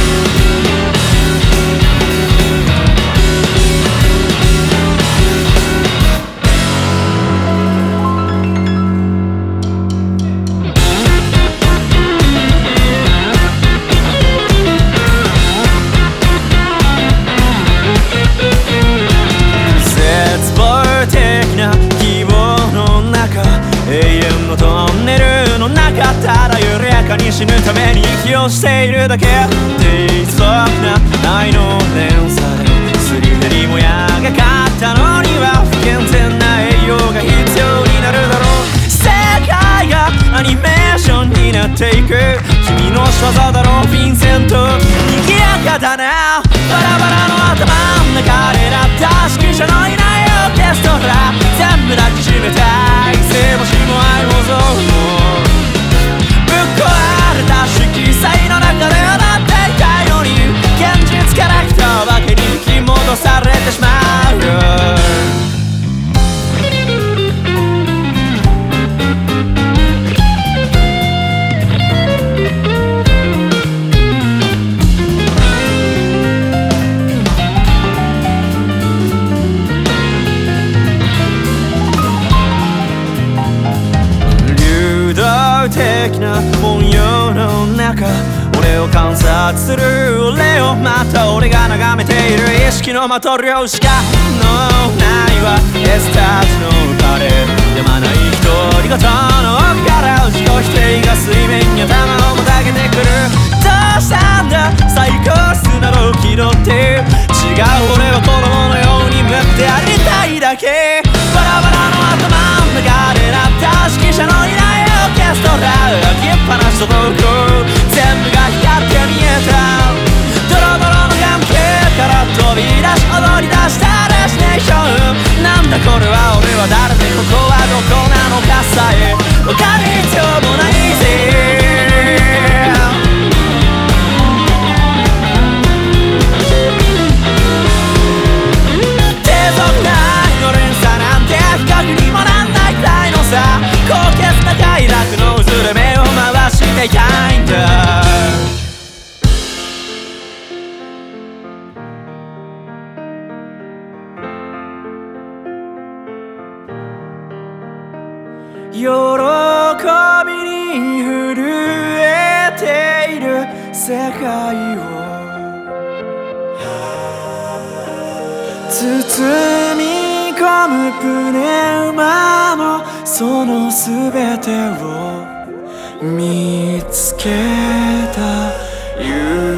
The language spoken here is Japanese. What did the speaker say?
ただ緩やかに死ぬために息をしているだけ。低速な愛の連鎖ですり減りもやがかったのには不健全な栄養が必要になるだろう。世界がアニメーションになっていく君の仕業だろう。ヴィンセント賑やかだな。バラバラの頭の中でなった指揮者のいないオーケストラ全部抱きしめたい。せもしも愛も憎もぶっ壊れた色彩の中で踊っていたいのに現実から来たわけに引き戻されてしまう。流動的な文様の中俺を観察する俺をまた俺が眺めている意識のマトリョーシカのないはエスタージのバレーやまない独り言の奥から自己否定が水面に頭をもたげてくる。どうしたんだサイコスなど気取って違う俺は子供のように無ってありたいだけ。バラバラの頭の中でなった指揮者のいないオーケストラ開きっぱなしと遠く全部が光って見えた。ドロドロの関係から飛び出し踊り出したデスティネーション。なんだこれは俺は誰でここはどこなのかさえ分かる必要もないぜ。低速な愛の連鎖なんて比較にもなんないくらいのさ高潔な快楽の渦で目を回していたいんだ。喜びに震えている世界を包み込むプネウマのその全てを見つけた